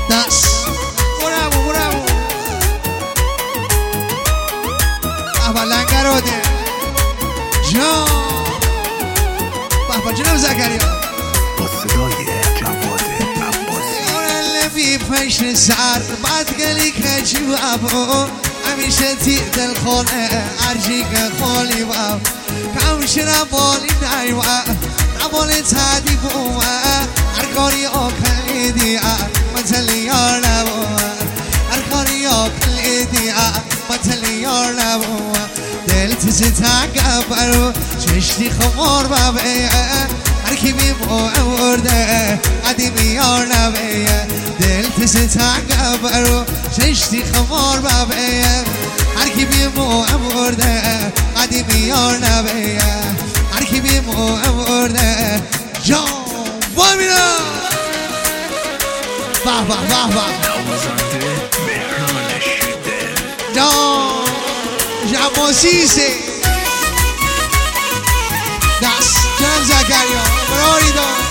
دست برمو لنگراده جان بابا جناب زکریا با صدای جواد عباسی لبی پشت سر بدگلی که چی بابا همیشه تی دل خونه ارجی که خالی بابا کمش نبالی نیوه نبالی تدی بوه هر کاری آکلی دیا متلی یار نبوه هر کاری آکلی دیا متلی یار نبوه دل تیزی تنگ برو چشتی خمار ببیه هر کی بی برده قدیمی یار نبیه دل تیزی تنگ برو چشتی خمار ببیه هر کی بی برده قدیمی یار نبیه هر کی بی برده جان بامینا باه باه باه باه نوازنده مهران شده جان جماسیسه دست جناب زکریا براری دار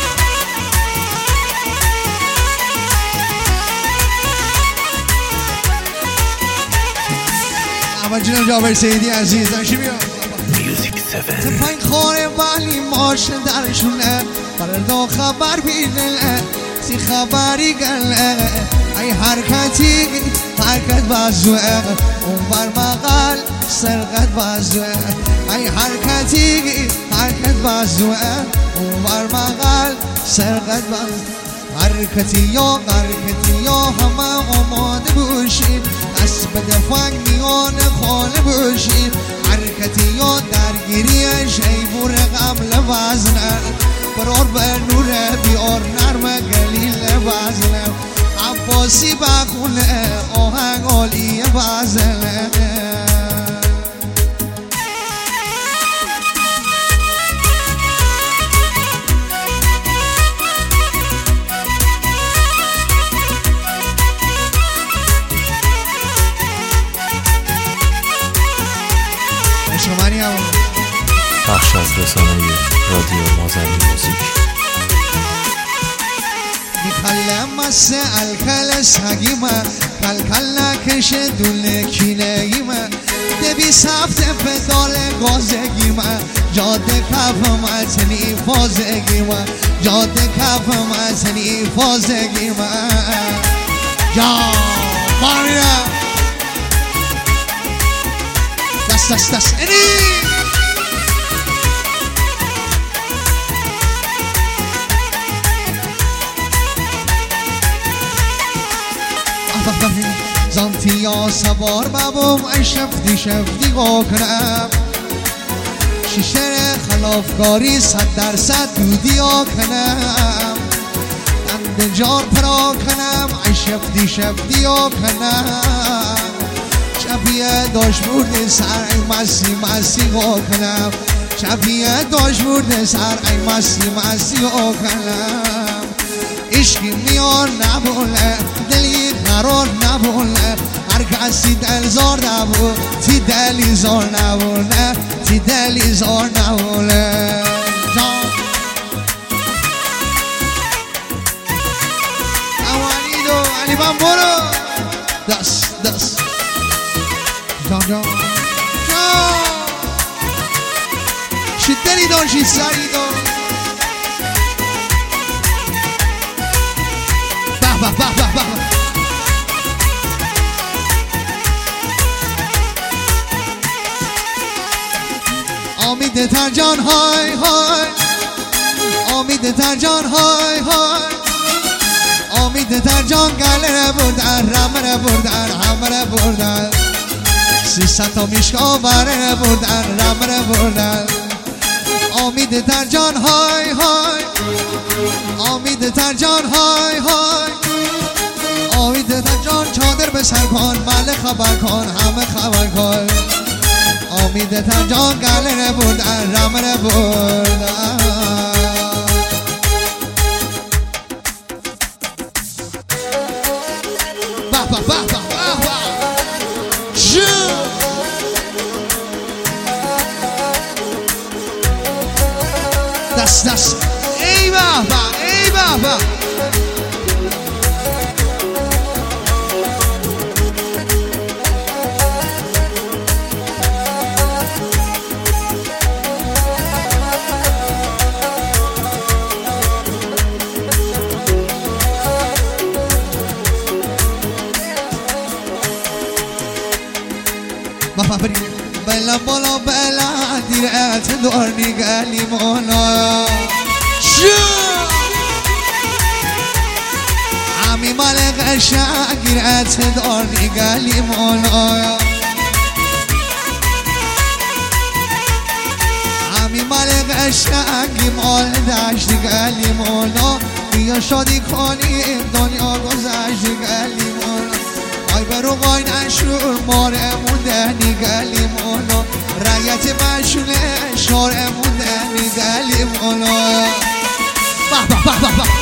اما جناب جابر سیدی عزیز داشتی بیا میوزیک 7 پایین خانه ولی ماشن درشونه فردا خبر بیدله سی خبری گله ای حرکت بازوه اون بر مقال سرقت بازوه ای حرکت بازوه اون بر مقال سرقت بازوه حرکتی یا همه آماده باشید دست به دفنگ میان خانه باشید حرکتی یا درگیری شیبور قبل وزنه برار به نور بیار نرم گلیل وزنه عباسی بخونه آهنگ عالی وزنه شمانی هم بخش از رسانه رادیو مازنی موزیک میکلم مسه الکل سگیمه کلکل نکشه دونه کینهیمه دبی سفت پدال گازگیمه جاده کف متنی فازگیمه جاده کف متنی فازگیمه یا بامیرم دست اینی زانتی یا سوار بابم ای شفتی کنم شیشه خلافکاری 100% دودی کنم اند جار پرا کنم ای شفتی کنم شبیه داشت برده سر ای مسی کنم شبیه داشت برده سر ای مسی کنم عشقی میان نبوله دلی قرار نبوله هر کسی دل زار نبول تی دلی زار نبوله تی دلی زار نبوله اوانی دو علی من برو دست جان شی دلی دار شی سری دار به آمید ترجان های آمید ترجان های آمید ترجان گله بردن رمه بردن همه بردن 300 تا میشکا بره بردن رمه بردن آمید ترجان های آمید ترجان های آمید ترجان چادر به سر کن مال خبر کن همه خبر کن آمید ترجان گله بردن رمه بردن دست ای بابا بلا بالا بلا دیرت دار نگلی مولا عمی مال قشنگ دیرت دار نگلی مولا عمی مال قشنگ مال دشت گلی مولا بیا شادی کنیم دنیا گذشت گلی مولا آی برو قای نشور ماره مونده نگلی مولا رایت مشونه شاره مونده نگلی مولا به به به به